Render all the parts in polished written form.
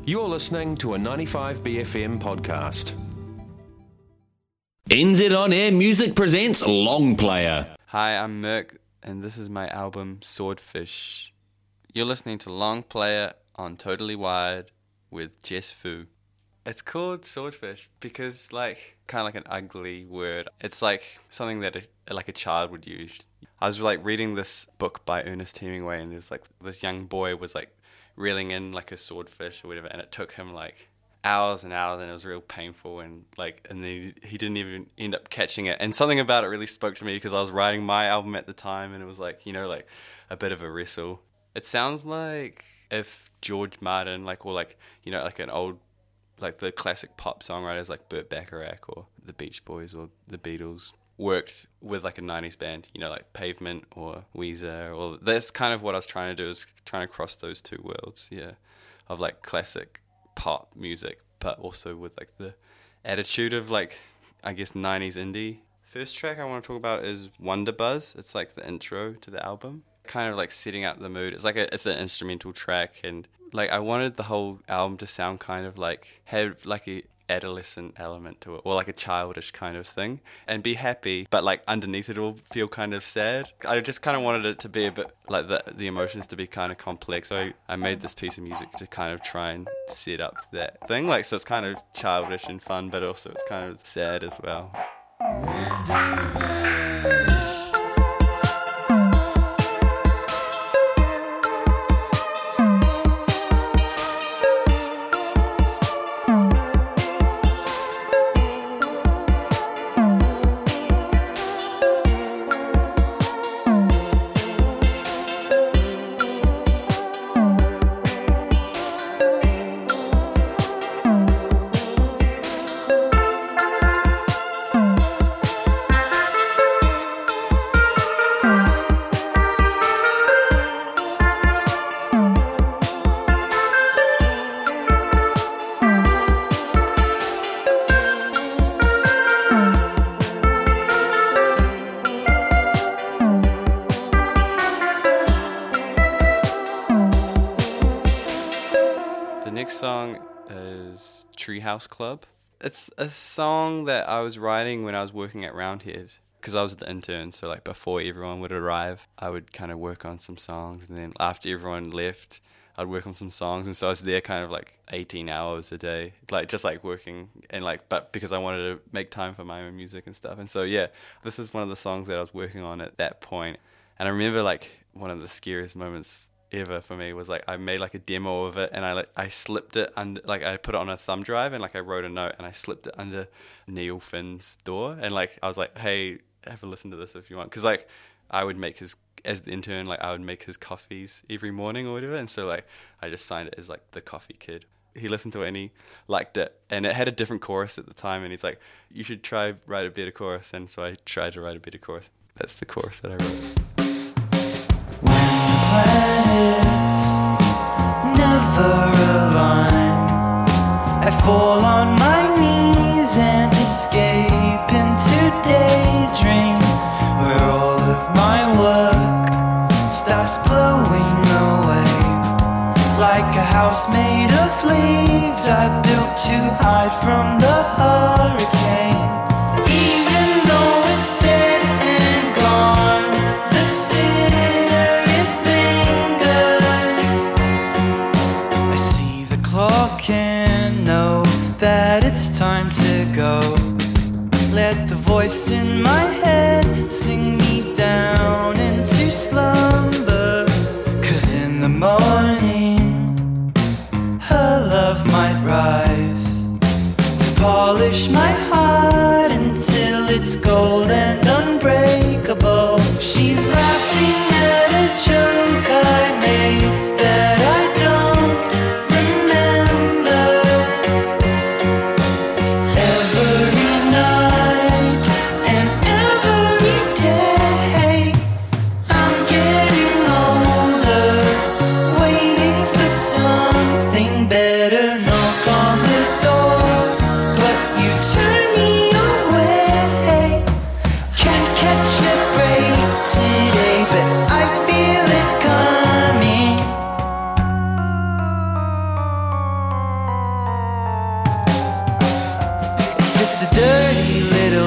You're listening to a 95BFM podcast. NZ On Air Music presents Long Player. Hi, I'm Merk, and this is my album Swordfish. You're listening to Long Player on Totally Wired with Jess Fu. It's called Swordfish because, kind of like an ugly word. It's like something that a child would use. I was reading this book by Ernest Hemingway, and there's this young boy was reeling in a swordfish or whatever, and it took him hours and hours, and it was real painful, and then he didn't even end up catching it. And something about it really spoke to me because I was writing my album at the time, and it was a bit of a wrestle. It sounds like if George Martin, an old, the classic pop songwriters like Burt Bacharach or the Beach Boys or the Beatles worked with a 90s band, like Pavement or Weezer, or that's kind of what I was trying to do, is trying to cross those two worlds, of classic pop music, but also with the attitude of I guess 90s indie. First track I want to talk about is Wonder Buzz. It's the intro to the album, kind of setting out the mood. It's an instrumental track, and I wanted the whole album to sound kind of have a adolescent element to it, or a childish kind of thing, and be happy, but underneath it all feel kind of sad. I just kind of wanted it to be a bit the emotions to be kind of complex. So I made this piece of music to kind of try and set up that thing, so it's kind of childish and fun, but also it's kind of sad as well. Song is Treehouse Club. It's a song that I was writing when I was working at Roundhead, because I was the intern, so before everyone would arrive, I would kind of work on some songs, and then after everyone left, I'd work on some songs, and so I was there kind of 18 hours a day, just working, and but because I wanted to make time for my own music and stuff. And so this is one of the songs that I was working on at that point. And I remember one of the scariest moments ever for me was I made a demo of it, and I slipped it under, I put it on a thumb drive, and I wrote a note, and I slipped it under Neil Finn's door, and I was hey, have a listen to this if you want, because I would make his, as the intern, I would make his coffees every morning or whatever, and so I just signed it as the coffee kid. He listened to it and he liked it, and it had a different chorus at the time, and he's you should try write a better chorus, and so I tried to write a better chorus. That's the chorus that I wrote. Planets never align. I fall on my knees and escape into daydream, where all of my work stops blowing away. Like a house made of leaves I built to hide from the hurricane. Even though it's dead and gone, the spirit can know that it's time to go. Let the voice in my head sing me down into slumber, 'cause in the morning her love might rise to polish my heart until it's gold and unbreakable. She's laughing at a joke I made that I don't remember. Every night and every day I'm getting older, waiting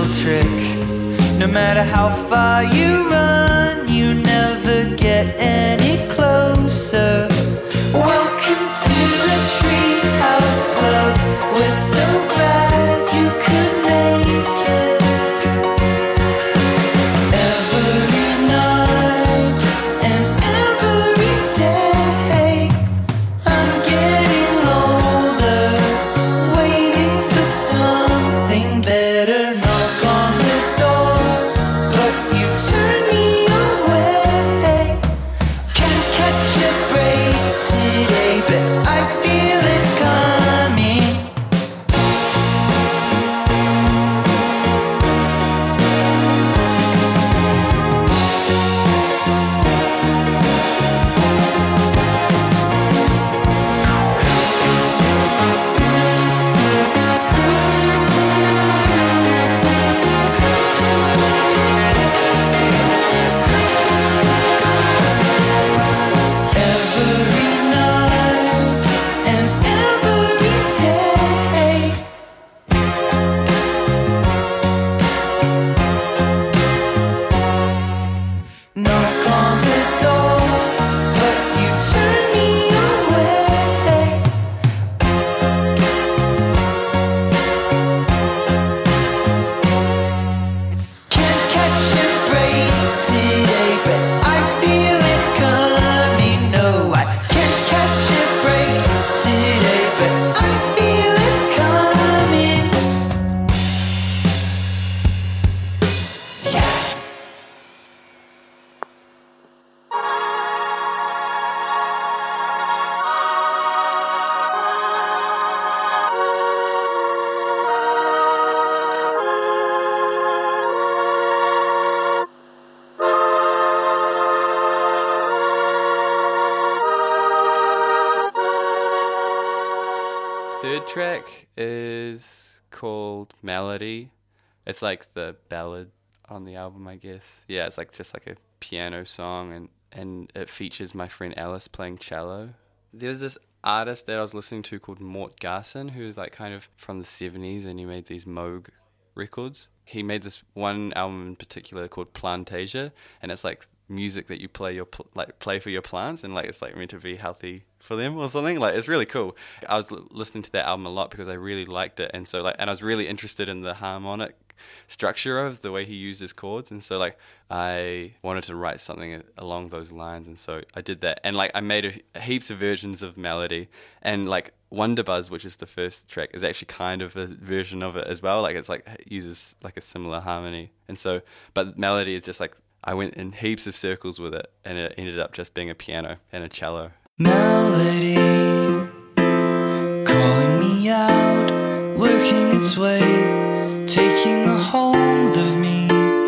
little trick. No matter how far you run, you never get any closer. Welcome to the Treehouse Club. We're so glad you could make it. Every night and every day, I'm getting older, waiting for something better. Knock on the door, but you turn me away. Can't catch a break today, but I feel it coming. Every night and every day, knock on the door, but you turn me away. Can't catch a break today, but I feel it coming. No, I can't catch a break today, but I feel it coming. Yeah. Third track is called Melody. It's like the ballad on the album, I guess. Yeah, it's like just like a piano song, and it features my friend Alice playing cello. There's this artist that I was listening to called Mort Garson, who's like kind of from the 70s, and he made these Moog records. He made this one album in particular called Plantasia, and it's like music that you play play for your plants, and like it's like meant to be healthy for them or something. Like it's really cool. I was listening to that album a lot because I really liked it, and so like, and I was really interested in the harmonic structure of the way he used his chords, and so like I wanted to write something along those lines, and so I did that, and like I made heaps of versions of Melody, and like Wonderbuzz, which is the first track, is actually kind of a version of it as well. Like it's like it uses like a similar harmony, and so but Melody is just like I went in heaps of circles with it, and it ended up just being a piano and a cello. Melody calling me out, working its way, taking a hold of me.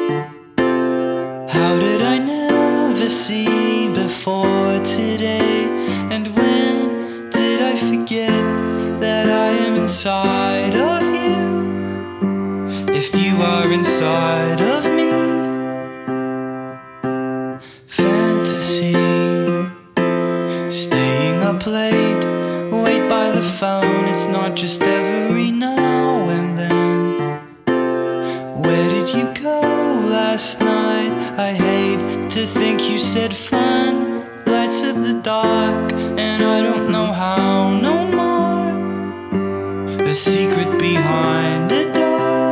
How did I never see before today? And when did I forget that I am inside of you? If you are inside of me, fantasy, staying up late, wait by the phone. It's not just every now and then. Where did you go last night? I hate to think you said fun, lights of the dark, and I don't know how no more. The secret behind a door.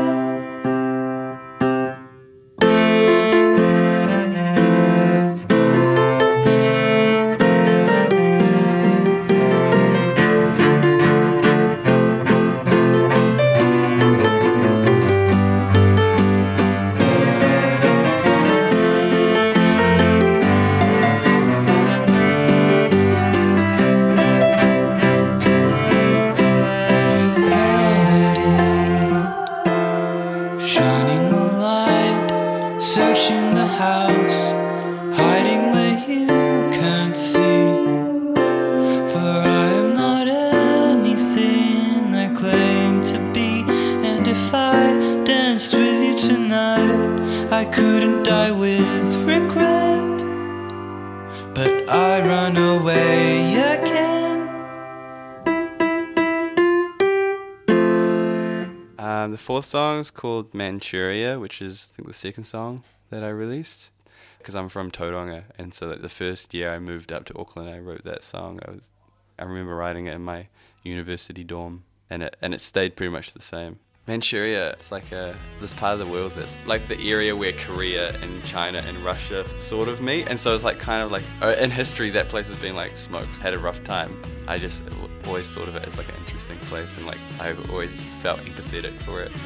I couldn't die with regret, but I run away again. The fourth song is called Manchuria, which is, I think, the second song that I released. Because I'm from Tauranga, and so like, the first year I moved up to Auckland, I wrote that song. I remember writing it in my university dorm, and it stayed pretty much the same. Manchuria, it's like this part of the world that's like the area where Korea and China and Russia sort of meet, and so it's like kind of like in history that place has been like smoked, had a rough time. I just always thought of it as like an interesting place, and like I've always felt empathetic for it.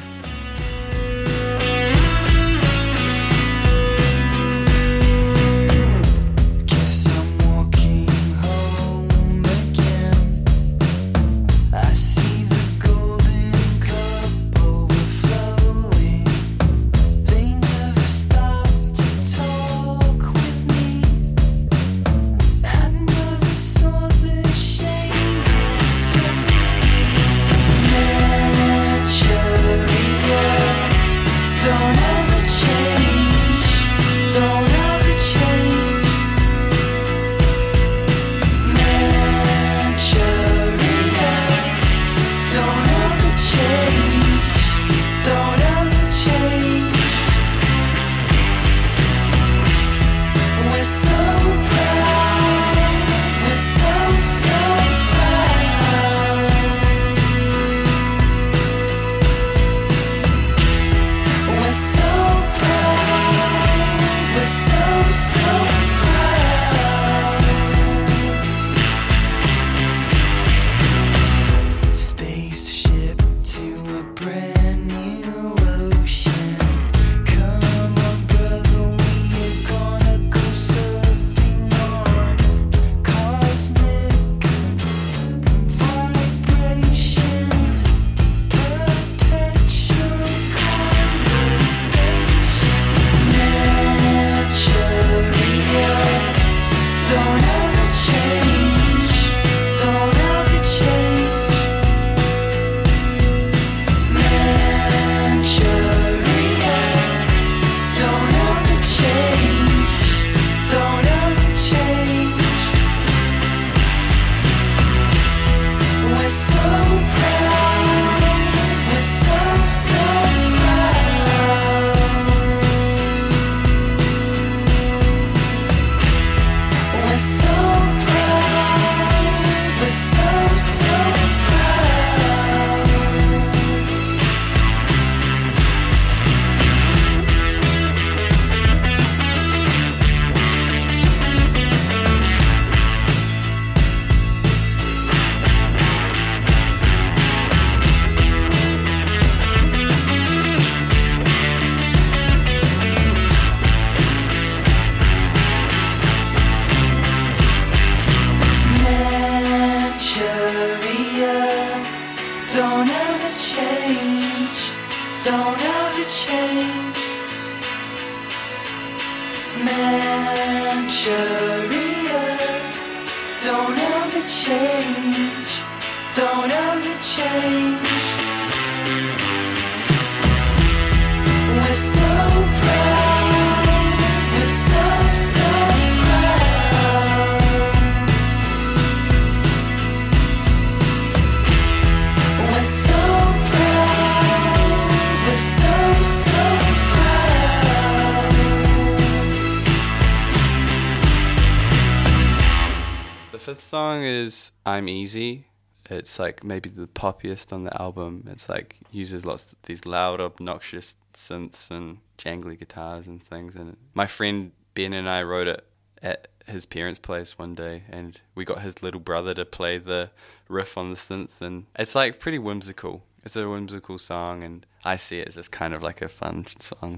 The fifth song is I'm Easy. It's like maybe the poppiest on the album. It's like uses lots of these loud, obnoxious synths and jangly guitars and things. And my friend Ben and I wrote it at his parents' place one day, and we got his little brother to play the riff on the synth, and it's like pretty whimsical. It's a whimsical song, and I see it as just kind of like a fun song.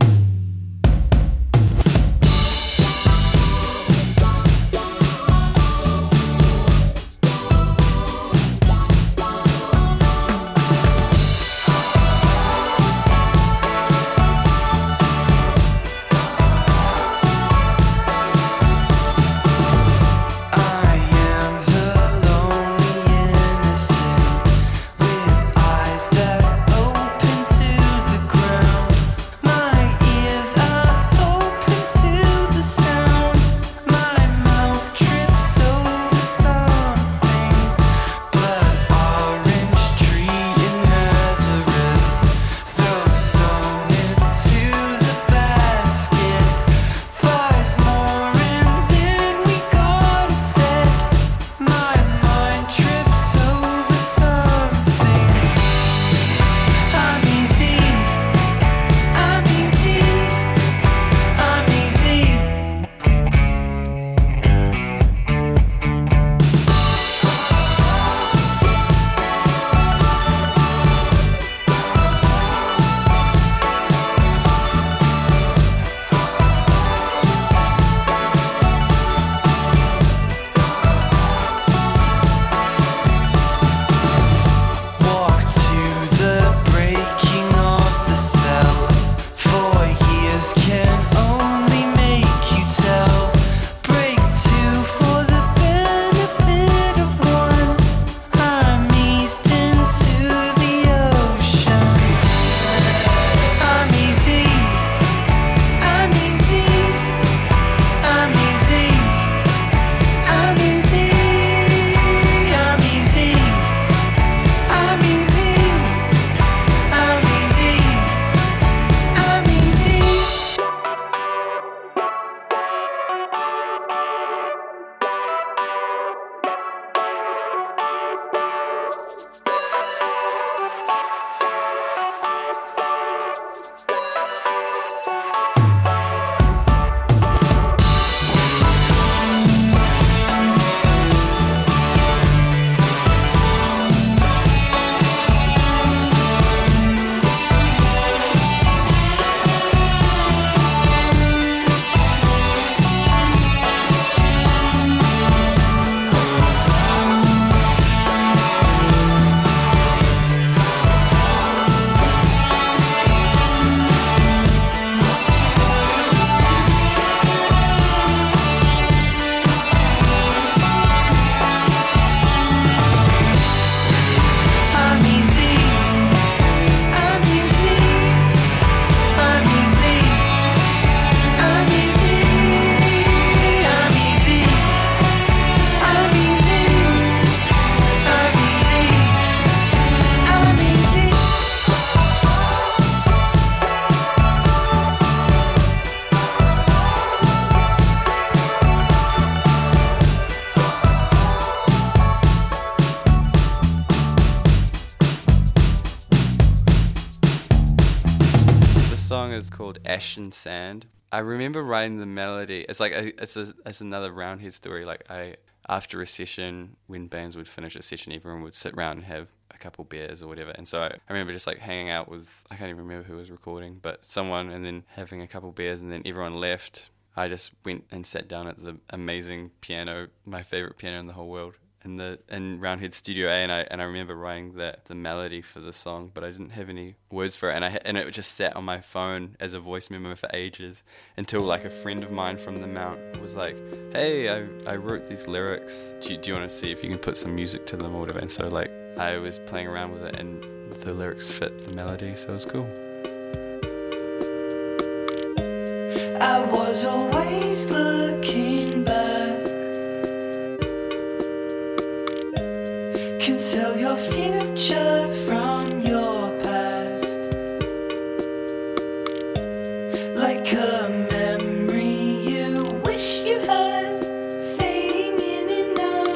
Eyes that open to the ground, my ears called Ash and Sand. I remember writing the melody. It's like it's another Roundhead story. Like after a session, when bands would finish a session, everyone would sit around and have a couple beers or whatever. And so I remember just like hanging out with, I can't even remember who was recording, but someone, and then having a couple beers, and then everyone left. I just went and sat down at the amazing piano, my favorite piano in the whole world, in Roundhead Studio A, and I remember writing the melody for the song, but I didn't have any words for it, and it just sat on my phone as a voice memo for ages, until like a friend of mine from the Mount was like, "Hey, I wrote these lyrics. Do you want to see if you can put some music to them or whatever?" And so like I was playing around with it, and the lyrics fit the melody, so it was cool. I was always looking back. Can tell your future from your past, like a memory you wish you had, fading in and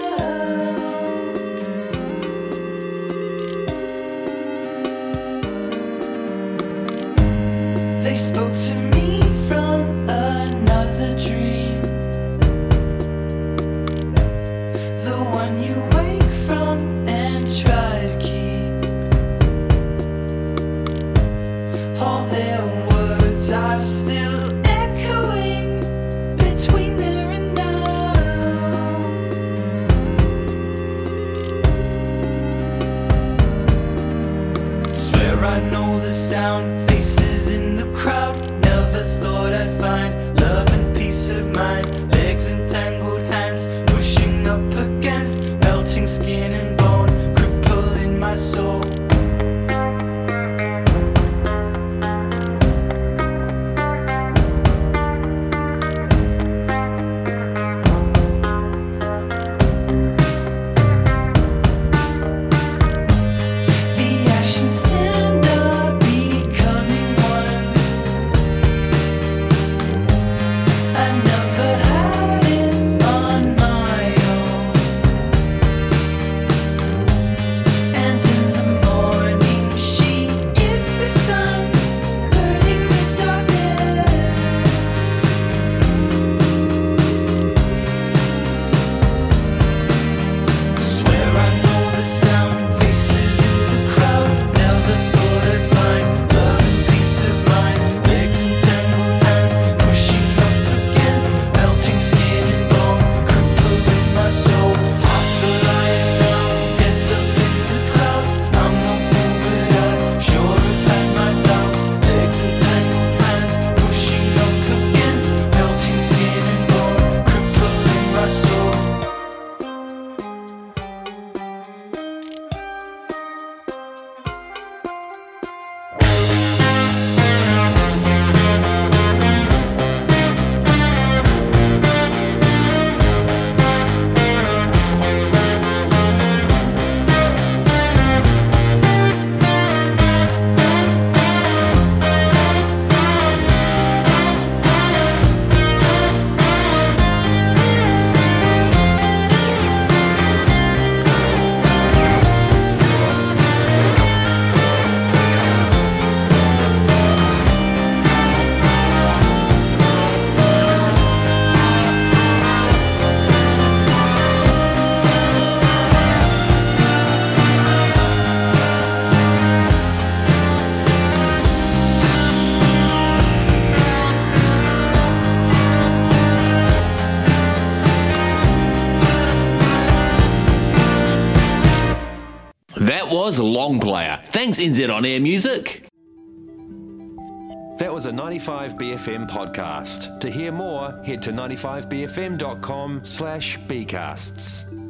out. They spoke to me from another dream, the one you wake from and try to keep. All their words are still echoing between there and now. Swear I know the sound, faces in the crowd. Never thought I'd find love and peace of mind. Legs and tangled hands, pushing up against melting skin and bone, crippling my soul. The ash and sand are becoming one. I never had it on my own. And in the morning she is the sun, burning the darkness. Swear I know the sound, faces in the crowd. Never thought I'd find love and peace of mind. Legs and tangled hands, pushing up against melting skin and bone, crippling my soul. Hearts that lying down, heads up in the clouds. I'm not fool, but I sure have had my doubts. Legs and tangled hands, pushing up against melting skin and bone, crippling my soul. That was Long Player. Thanks, NZ On Air Music. That was a 95BFM podcast. To hear more, head to 95bfm.com/bcasts.